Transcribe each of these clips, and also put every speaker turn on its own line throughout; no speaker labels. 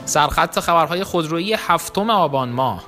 سرخط خبرهای خودرویی 7 آبان ماه.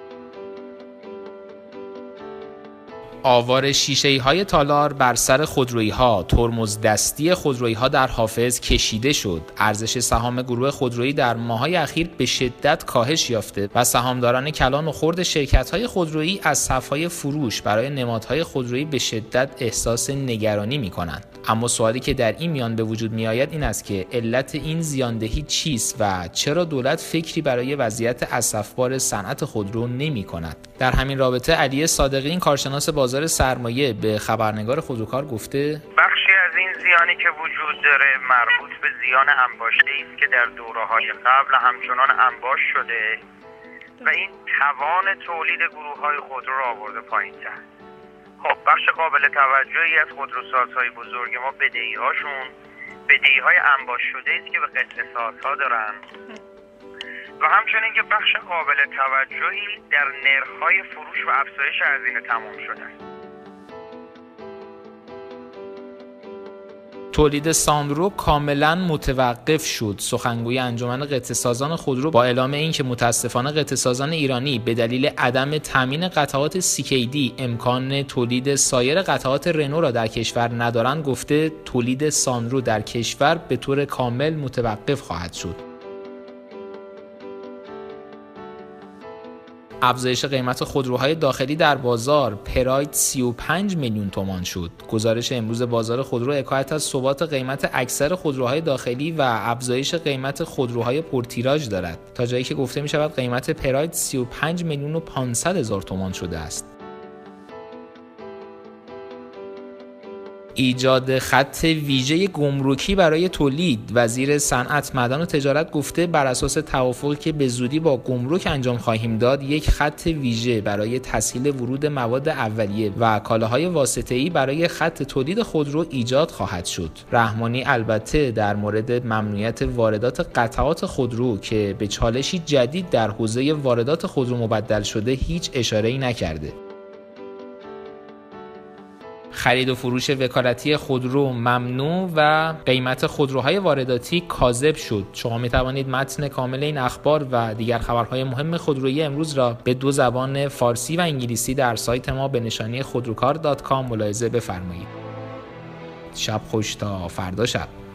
آوار شیشه‌ای‌های تالار بر سر خودرویی‌ها، ترمز دستی خودرویی‌ها در حافظ کشیده شد. ارزش سهام گروه خودرویی در ماه‌های اخیر به شدت کاهش یافته و سهامداران کلان و خرد شرکت‌های خودرویی از صف‌های فروش برای نمادهای خودرویی به شدت احساس نگرانی می‌کنند. اما سوالی که در این میان به وجود می‌آید این است که علت این زیاندهی چیست و چرا دولت فکری برای وضعیت اسفبار صنعت خودرو نمی‌کند؟ در همین رابطه علی صادقی، کارشناس بازار سرمایه، به خبرنگار خودروکار گفته
بخشی از این زیانی که وجود داره مربوط به زیان انباشته‌ای است که در دوره‌های قبل همچنان انباش شده و این توان تولید گروه‌های خودرو را آورده پایین‌تر. خب بخش قابل توجهی از خودروسازهای بزرگ ما بدهی‌های انباش شده است که به قسط‌سازها دارن و همچنین که بخش قابل توجهی در نرخ‌های فروش و افزایش هزینه تمام شده است.
تولید ساندرو کاملا متوقف شد. سخنگوی انجمن قطعه‌سازان خودرو با اعلام اینکه متاسفانه قطعه‌سازان ایرانی به دلیل عدم تامین قطعات CKD امکان تولید سایر قطعات رنو را در کشور ندارند، گفته تولید ساندرو در کشور به طور کامل متوقف خواهد شد. افزایش قیمت خودروهای داخلی در بازار، پراید 35 میلیون تومان شد. گزارش امروز بازار خودرو حکایت از ثبات قیمت اکثر خودروهای داخلی و افزایش قیمت خودروهای پرتیراژ دارد، تا جایی که گفته می شود قیمت پراید 35 میلیون و 500 هزار تومان شده است. ایجاد خط ویژه گمرکی برای تولید. وزیر صنعت، معدن و تجارت گفته بر اساس توافقی که به زودی با گمرک انجام خواهیم داد، یک خط ویژه برای تسهیل ورود مواد اولیه و کالاهای واسطه‌ای برای خط تولید خودرو ایجاد خواهد شد. رحمانی البته در مورد ممنوعیت واردات قطعات خودرو که به چالشی جدید در حوزه واردات خودرو مبدل شده هیچ اشاره‌ای نکرده. خرید و فروش وکالتی خودرو ممنوع و قیمت خودروهای وارداتی کاذب شد. شما می توانید متن کامل این اخبار و دیگر خبرهای مهم خودرویی امروز را به 2 زبان فارسی و انگلیسی در سایت ما به نشانی خودروکار.com ملاحظه بفرمایید. شب خوش تا فردا شب.